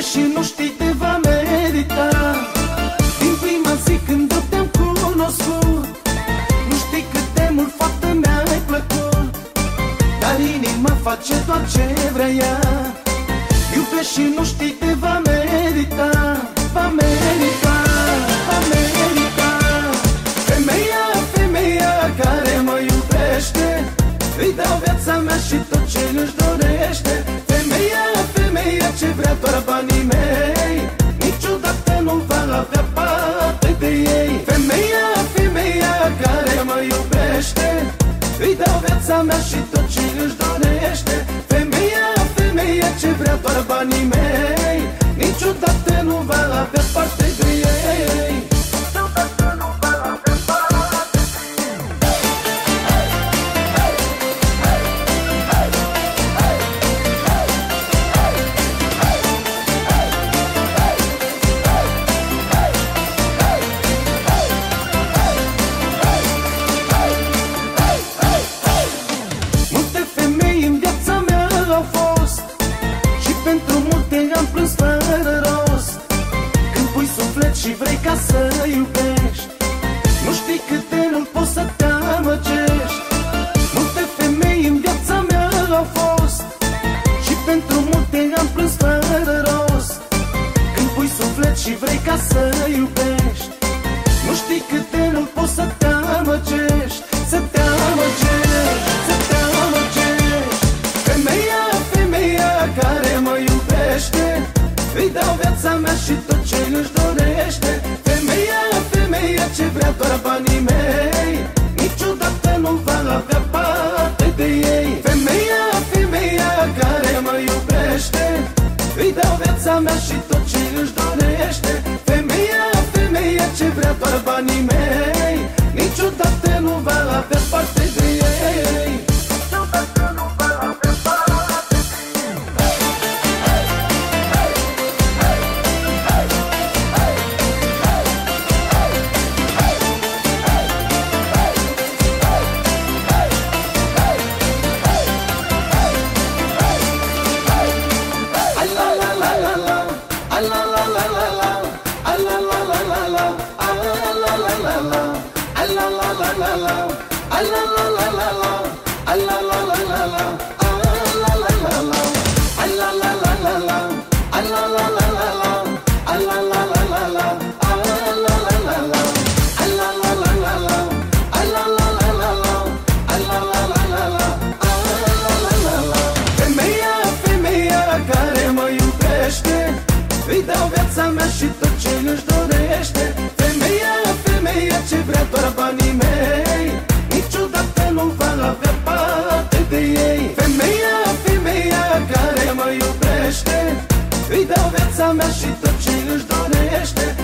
și nu știi te va merita. Din prima zi când te-am cunoscut, nu știi cât de mult fată mi-ai plăcut, dar inima face doar ce vrea ea. Iubești și nu știi te va merita, va merita, va merita. Femeia, femeia care mă iubește, îi dau viața mea și tot ce își dorește. Femeia, femeia ce vrea doar banii mei, niciodată nu va avea parte de ei. Femeia, femeia care mă iubește, îi dau viața mea și tot ce își dorește. Femeia, femeia ce vrea doar banii mei, niciodată nu va avea parte de ei. Multe femei în viața mea au fost și pentru multe am plâns fără rost. Când pui suflet și vrei ca să iubești, nu știi cât de mult poți să te amăgești. Multe femei în viața mea au fost și pentru multe am plâns fără rost. Când pui suflet și vrei ca să iubești, nu știi cât de mult poți să te amăgești, să te amăgești, să te amăgești. Femeia, femeia care mă iubește, îi dau viața mea și tot ce își dorește. Femeia, femeia ce vrea doar banii mei, niciodată nu va avea parte de ei. Femeia, femeia care mă iubește, îi dau viața mea și tot ce își dorește. Femeia, femeia ce vrea doar banii mei, niciodată nu va avea parte de ei. Femeia, femeia care mă iubește, îi dau viața mea și tot ce își dorește. Femeia, femeia ce vrea doar banii mei, niciodată nu va avea parte de ei. Femeia, femeia care mă iubește, îi dau viața mea și tot ce își dorește.